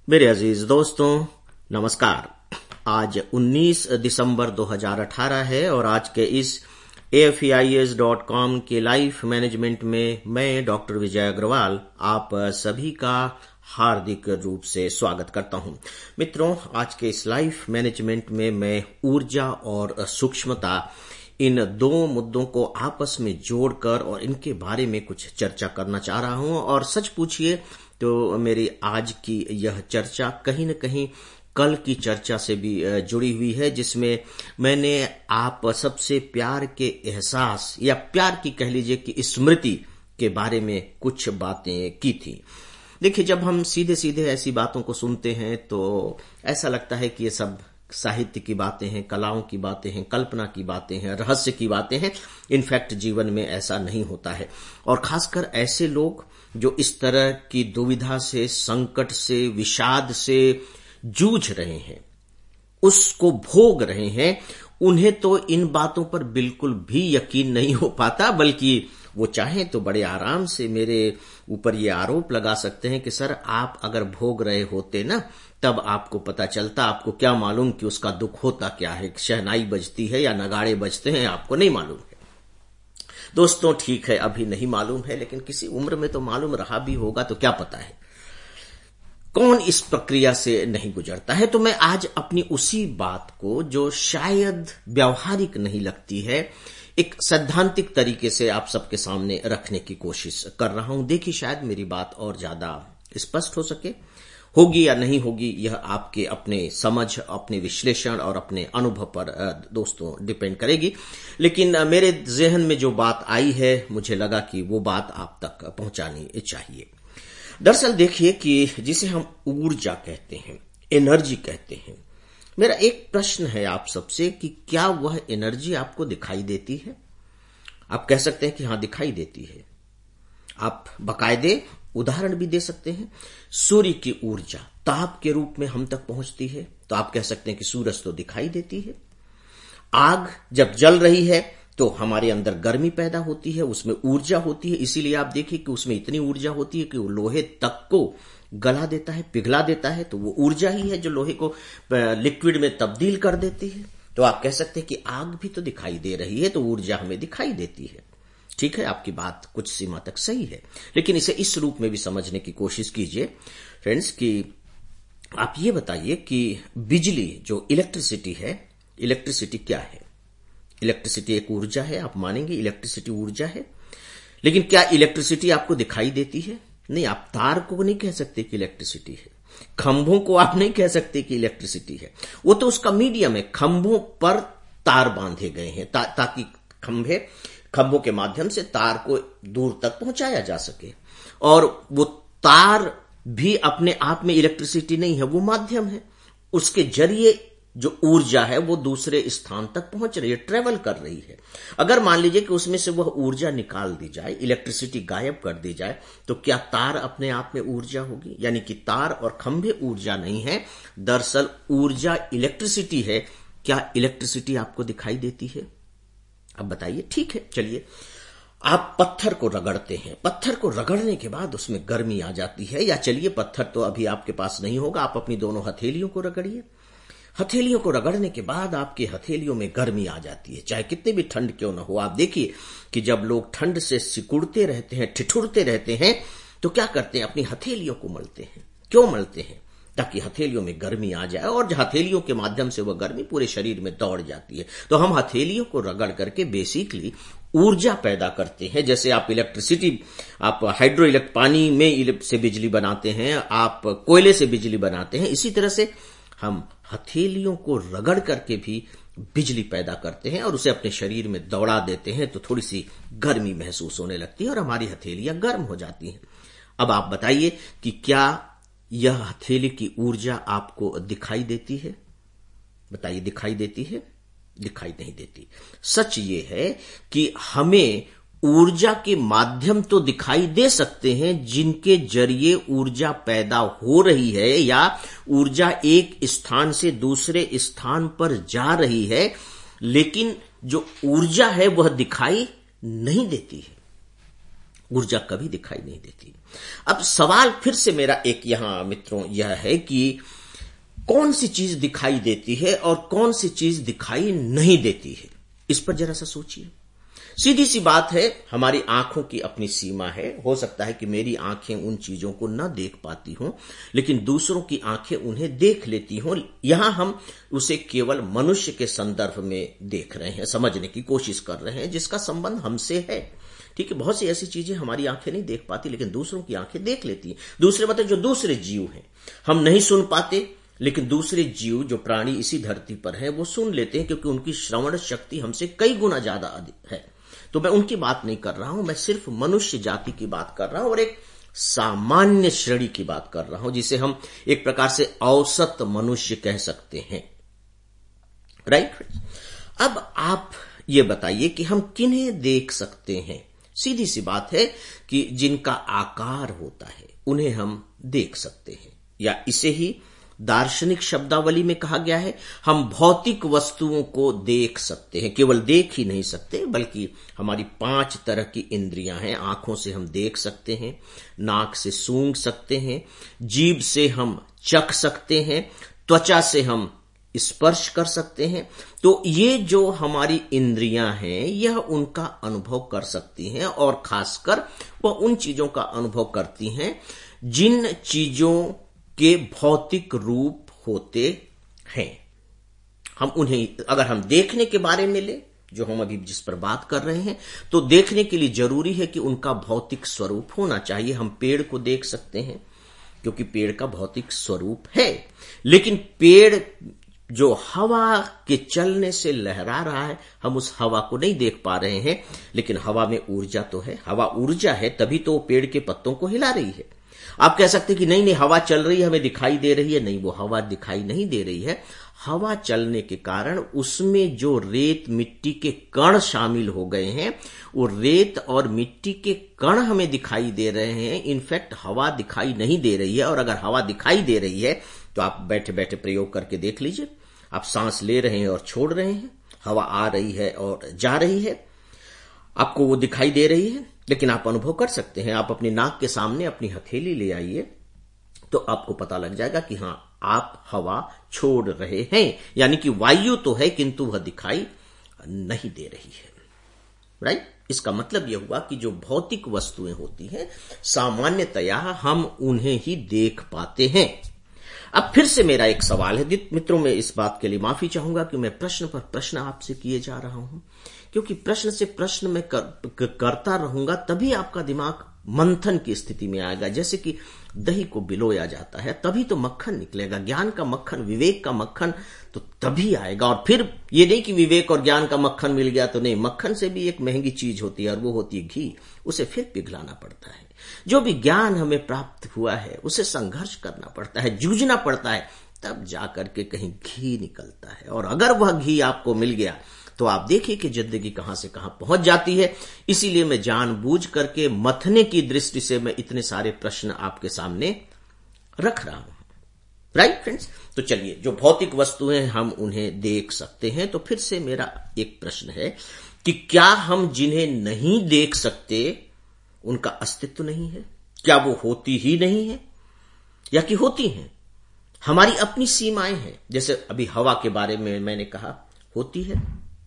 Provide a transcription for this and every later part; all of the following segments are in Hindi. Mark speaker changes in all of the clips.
Speaker 1: मेरे अजीज दोस्तों नमस्कार। आज 19 दिसंबर 2018 है और आज के इस AFEIS.com के लाइफ मैनेजमेंट में मैं डॉक्टर विजय अग्रवाल आप सभी का हार्दिक रूप से स्वागत करता हूं। मित्रों, आज के इस लाइफ मैनेजमेंट में मैं ऊर्जा और सूक्ष्मता इन दो मुद्दों को आपस में जोड़कर और इनके बारे में कुछ चर्चा करना चाह रहा हूं। और सच पूछिए तो मेरी आज की यह चर्चा कहीं न कहीं कल की चर्चा से भी जुड़ी हुई है, जिसमें मैंने आप सबसे प्यार के एहसास या प्यार की कह लीजिए कि स्मृति के बारे में कुछ बातें की थी। देखिए, जब हम सीधे सीधे ऐसी बातों को सुनते हैं तो ऐसा लगता है कि ये सब साहित्य की बातें हैं, कलाओं की बातें हैं, कल्पना की बातें हैं, रहस्य की बातें हैं। इनफैक्ट जीवन में ऐसा नहीं होता है। और खासकर ऐसे लोग जो इस तरह की दुविधा से, संकट से, विषाद से जूझ रहे हैं, उसको भोग रहे हैं, उन्हें तो इन बातों पर बिल्कुल भी यकीन नहीं हो पाता, बल्कि वो चाहें तो बड़े आराम से मेरे ऊपर ये आरोप लगा सकते हैं कि सर, आप अगर भोग रहे होते ना तब आपको पता चलता। आपको क्या मालूम कि उसका दुख होता क्या है, शहनाई बजती है या नगाड़े बजते हैं, आपको नहीं मालूम है। दोस्तों, ठीक है, अभी नहीं मालूम है, लेकिन किसी उम्र में तो मालूम रहा भी होगा, तो क्या पता है कौन इस प्रक्रिया से नहीं गुजरता है। तो मैं आज अपनी उसी बात को, जो शायद व्यावहारिक नहीं लगती है, एक सैद्धांतिक तरीके से आप सबके सामने रखने की कोशिश कर रहा हूं। देखिए, शायद मेरी बात और ज्यादा स्पष्ट हो सके। होगी या नहीं होगी यह आपके अपने समझ, अपने विश्लेषण और अपने अनुभव पर दोस्तों डिपेंड करेगी। लेकिन मेरे ज़हन में जो बात आई है, मुझे लगा कि वो बात आप तक पहुंचानी चाहिए। दरअसल देखिए कि जिसे हम ऊर्जा कहते हैं, एनर्जी कहते हैं, मेरा एक प्रश्न है आप सबसे कि क्या वह एनर्जी आपको दिखाई देती है? आप कह सकते हैं कि हां, दिखाई देती है। आप बाकायदे उदाहरण भी दे सकते हैं। सूर्य की ऊर्जा ताप के रूप में हम तक पहुंचती है, तो आप कह सकते हैं कि सूरज तो दिखाई देती है। आग जब जल रही है तो हमारे अंदर गर्मी पैदा होती है, उसमें ऊर्जा होती है। इसीलिए आप देखिए कि उसमें इतनी ऊर्जा होती है कि वो लोहे तक को गला देता है, पिघला देता है। तो वो ऊर्जा ही है जो लोहे को लिक्विड में तब्दील कर देती है। तो आप कह सकते हैं कि आग भी तो दिखाई दे रही है, तो ऊर्जा हमें दिखाई देती है। ठीक है, आपकी बात कुछ सीमा तक सही है, लेकिन इसे इस रूप में भी समझने की कोशिश कीजिए फ्रेंड्स कि आप ये बताइए कि बिजली, जो इलेक्ट्रिसिटी है, इलेक्ट्रिसिटी क्या है? इलेक्ट्रिसिटी एक ऊर्जा है, आप मानेंगे इलेक्ट्रिसिटी ऊर्जा है। लेकिन क्या इलेक्ट्रिसिटी आपको दिखाई देती है? नहीं। आप तार को नहीं कह सकते कि इलेक्ट्रिसिटी है, खंभों को आप नहीं कह सकते कि इलेक्ट्रिसिटी है। वो तो उसका मीडियम है। खंभों पर तार बांधे गए हैं ताकि खंभों के माध्यम से तार को दूर तक पहुंचाया जा सके। और वो तार भी अपने आप में इलेक्ट्रिसिटी नहीं है, वो माध्यम है। उसके जरिए जो ऊर्जा है वो दूसरे स्थान तक पहुंच रही है, ट्रेवल कर रही है। अगर मान लीजिए कि उसमें से वह ऊर्जा निकाल दी जाए, इलेक्ट्रिसिटी गायब कर दी जाए, तो क्या तार अपने आप में ऊर्जा होगी? यानी कि तार और खंभे ऊर्जा नहीं है, दरअसल ऊर्जा इलेक्ट्रिसिटी है। क्या इलेक्ट्रिसिटी आपको दिखाई देती है? अब बताइए। ठीक है, चलिए, आप पत्थर को रगड़ते हैं। पत्थर को रगड़ने के बाद उसमें गर्मी आ जाती है। या चलिए, पत्थर तो अभी आपके पास नहीं होगा, आप अपनी दोनों हथेलियों को रगड़िए। हथेलियों को रगड़ने के बाद आपकी हथेलियों में गर्मी आ जाती है, चाहे कितनी भी ठंड क्यों ना हो। आप देखिए कि जब लोग ठंड से सिकुड़ते रहते हैं, ठिठुरते रहते हैं, तो क्या करते हैं? अपनी हथेलियों को मलते हैं। क्यों मलते हैं? ताकि हथेलियों में गर्मी आ जाए, और हथेलियों के माध्यम से वह गर्मी पूरे शरीर में दौड़ जाती है। तो हम हथेलियों को रगड़ करके बेसिकली ऊर्जा पैदा करते हैं। जैसे आप इलेक्ट्रिसिटी, आप हाइड्रो इलेक्ट्रिक पानी में से बिजली बनाते हैं, आप कोयले से बिजली बनाते हैं, इसी तरह से हम हथेलियों को रगड़ करके भी बिजली पैदा करते हैं और उसे अपने शरीर में दौड़ा देते हैं। तो थोड़ी सी गर्मी महसूस होने लगती है और हमारी हथेलियां गर्म हो जाती हैं। अब आप बताइए कि क्या यह हथेली की ऊर्जा आपको दिखाई देती है? बताइए, दिखाई देती है? दिखाई नहीं देती। सच ये है कि हमें ऊर्जा के माध्यम तो दिखाई दे सकते हैं जिनके जरिए ऊर्जा पैदा हो रही है या ऊर्जा एक स्थान से दूसरे स्थान पर जा रही है, लेकिन जो ऊर्जा है वह दिखाई नहीं देती है। ऊर्जा कभी दिखाई नहीं देती। अब सवाल फिर से मेरा एक यहां मित्रों यह है कि कौन सी चीज दिखाई देती है और कौन सी चीज दिखाई नहीं देती है, इस पर जरा सा सोचिए। सीधी सी बात है, हमारी आंखों की अपनी सीमा है। हो सकता है कि मेरी आंखें उन चीजों को न देख पाती हों, लेकिन दूसरों की आंखें उन्हें देख लेती हों। यहां हम उसे केवल मनुष्य के संदर्भ में देख रहे हैं, समझने की कोशिश कर रहे हैं, जिसका संबंध हमसे है। ठीक है, बहुत सी ऐसी चीजें हमारी आंखें नहीं देख पाती, लेकिन दूसरों की आंखें देख लेती हैं। दूसरे मतलब जो दूसरे जीव हैं, हम नहीं सुन पाते, लेकिन दूसरे जीव जो प्राणी इसी धरती पर हैं वो सुन लेते हैं, क्योंकि उनकी श्रवण शक्ति हमसे कई गुना ज्यादा अधिक है। तो मैं उनकी बात नहीं कर रहा हूं, मैं सिर्फ मनुष्य जाति की बात कर रहा हूं और एक सामान्य श्रेणी की बात कर रहा हूं, जिसे हम एक प्रकार से औसत मनुष्य कह सकते हैं। राइट। अब आप ये बताइए कि हम किन्हें देख सकते हैं। सीधी सी बात है कि जिनका आकार होता है उन्हें हम देख सकते हैं, या इसे ही दार्शनिक शब्दावली में कहा गया है, हम भौतिक वस्तुओं को देख सकते हैं। केवल देख ही नहीं सकते, बल्कि हमारी 5 तरह की इंद्रियां हैं। आंखों से हम देख सकते हैं, नाक से सूंघ सकते हैं, जीभ से हम चख सकते हैं, त्वचा से हम स्पर्श कर सकते हैं। तो ये जो हमारी इंद्रियां हैं, यह उनका अनुभव कर सकती हैं, और खासकर वह उन चीजों का अनुभव करती हैं जिन चीजों के भौतिक रूप होते हैं। हम उन्हें, अगर हम देखने के बारे में ले, जो हम अभी जिस पर बात कर रहे हैं, तो देखने के लिए जरूरी है कि उनका भौतिक स्वरूप होना चाहिए। हम पेड़ को देख सकते हैं क्योंकि पेड़ का भौतिक स्वरूप है, लेकिन पेड़ जो हवा के चलने से लहरा रहा है, हम उस हवा को नहीं देख पा रहे हैं, लेकिन हवा में ऊर्जा तो है। हवा ऊर्जा है, तभी तो पेड़ के पत्तों को हिला रही है। आप कह सकते हैं कि नहीं हवा चल रही है, हमें दिखाई दे रही है। नहीं, वो हवा दिखाई नहीं दे रही है। हवा चलने के कारण उसमें जो रेत मिट्टी के कण शामिल हो गए हैं, वो रेत और मिट्टी के कण हमें दिखाई दे रहे हैं। इनफैक्ट हवा दिखाई नहीं दे रही है। और अगर हवा दिखाई दे रही है तो आप बैठे बैठे प्रयोग करके देख लीजिए। आप सांस ले रहे हैं और छोड़ रहे हैं, हवा आ रही है और जा रही है, आपको वो दिखाई दे रही है, लेकिन आप अनुभव कर सकते हैं। आप अपनी नाक के सामने अपनी हथेली ले आइए तो आपको पता लग जाएगा कि हां, आप हवा छोड़ रहे हैं, यानी कि वायु तो है किंतु वह दिखाई नहीं दे रही है। राइट। इसका मतलब यह हुआ कि जो भौतिक वस्तुएं होती हैं, सामान्यतया हम उन्हें ही देख पाते हैं। अब फिर से मेरा एक सवाल है मित्रों, मैं इस बात के लिए माफी चाहूंगा कि मैं प्रश्न पर प्रश्न आपसे किए जा रहा हूं, क्योंकि प्रश्न से प्रश्न में करता रहूंगा तभी आपका दिमाग मंथन की स्थिति में आएगा। जैसे कि दही को बिलोया जाता है तभी तो मक्खन निकलेगा। ज्ञान का मक्खन, विवेक का मक्खन तो तभी आएगा। और फिर ये नहीं कि विवेक और ज्ञान का मक्खन मिल गया तो नहीं, मक्खन से भी एक महंगी चीज होती है और वो होती है घी। उसे फिर पिघलाना पड़ता है। जो भी ज्ञान हमें प्राप्त हुआ है उसे संघर्ष करना पड़ता है, जूझना पड़ता है, तब जाकर के कहीं घी निकलता है। और अगर वह घी आपको मिल गया तो आप देखिए कि जिंदगी कहां से कहां पहुंच जाती है। इसीलिए मैं जानबूझ करके मथने की दृष्टि से मैं इतने सारे प्रश्न आपके सामने रख रहा हूं। Right friends. तो चलिए, जो भौतिक वस्तुएं हम उन्हें देख सकते हैं, तो फिर से मेरा एक प्रश्न है कि क्या हम जिन्हें नहीं देख सकते उनका अस्तित्व नहीं है? क्या वो होती ही नहीं है या कि होती हैं? हमारी अपनी सीमाएं हैं। जैसे अभी हवा के बारे में मैंने कहा, होती है।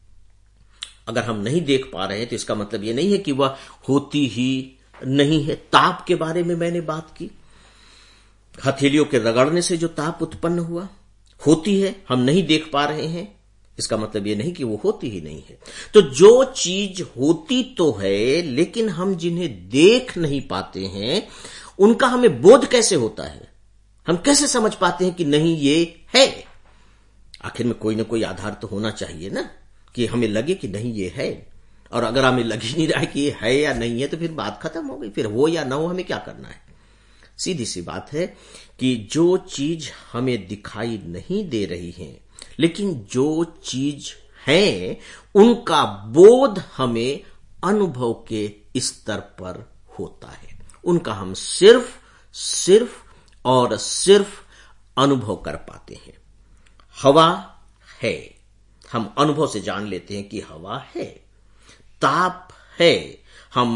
Speaker 1: अगर हम नहीं देख पा रहे हैं तो इसका मतलब यह नहीं है कि वह होती ही नहीं है। ताप के बारे में मैंने बात की, हथेलियों के रगड़ने से जो ताप उत्पन्न हुआ, होती है, हम नहीं देख पा रहे हैं, इसका मतलब यह नहीं कि वो होती ही नहीं है। तो जो चीज होती तो है, लेकिन हम जिन्हें देख नहीं पाते हैं उनका हमें बोध कैसे होता है? हम कैसे समझ पाते हैं कि नहीं ये है? आखिर में कोई ना कोई आधार तो होना चाहिए ना, कि हमें लगे कि नहीं ये है। और अगर हमें लग ही नहीं रहा है कि ये है या नहीं है तो फिर बात खत्म हो गई। फिर हो या ना हो, हमें क्या करना है? सीधी सी बात है कि जो चीज हमें दिखाई नहीं दे रही है, लेकिन जो चीज है उनका बोध हमें अनुभव के स्तर पर होता है। उनका हम सिर्फ और सिर्फ अनुभव कर पाते हैं। हवा है, हम अनुभव से जान लेते हैं कि हवा है। ताप है, हम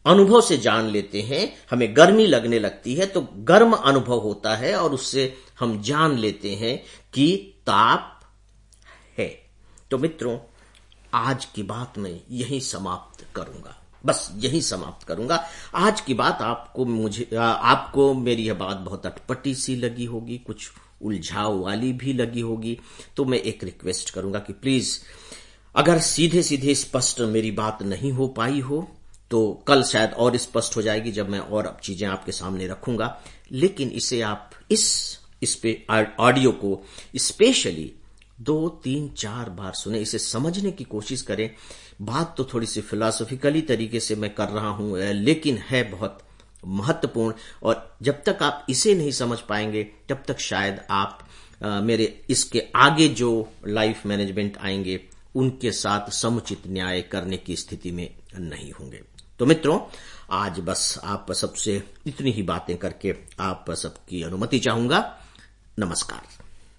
Speaker 1: अनुभव से जान लेते हैं, हमें गर्मी लगने लगती है तो गर्म अनुभव होता है और उससे हम जान लेते हैं कि ताप है। तो मित्रों, आज की बात मैं यहीं समाप्त करूंगा, बस यही समाप्त करूंगा। आज की बात आपको मेरी यह बात बहुत अटपटी सी लगी होगी, कुछ उलझाव वाली भी लगी होगी। तो मैं एक रिक्वेस्ट करूंगा कि प्लीज, अगर सीधे सीधे स्पष्ट मेरी बात नहीं हो पाई हो तो कल शायद और स्पष्ट हो जाएगी जब मैं और अब चीजें आपके सामने रखूंगा। लेकिन इसे आप इस पे ऑडियो को स्पेशली 2, 3, 4 बार सुने, इसे समझने की कोशिश करें। बात तो थोड़ी सी फिलॉसफिकली तरीके से मैं कर रहा हूं, लेकिन है बहुत महत्वपूर्ण। और जब तक आप इसे नहीं समझ पाएंगे तब तक शायद आप मेरे इसके आगे जो लाइफ मैनेजमेंट आएंगे उनके साथ समुचित न्याय करने की स्थिति में नहीं होंगे। तो मित्रों, आज बस आप सबसे इतनी ही बातें करके आप सबकी अनुमति चाहूंगा। नमस्कार।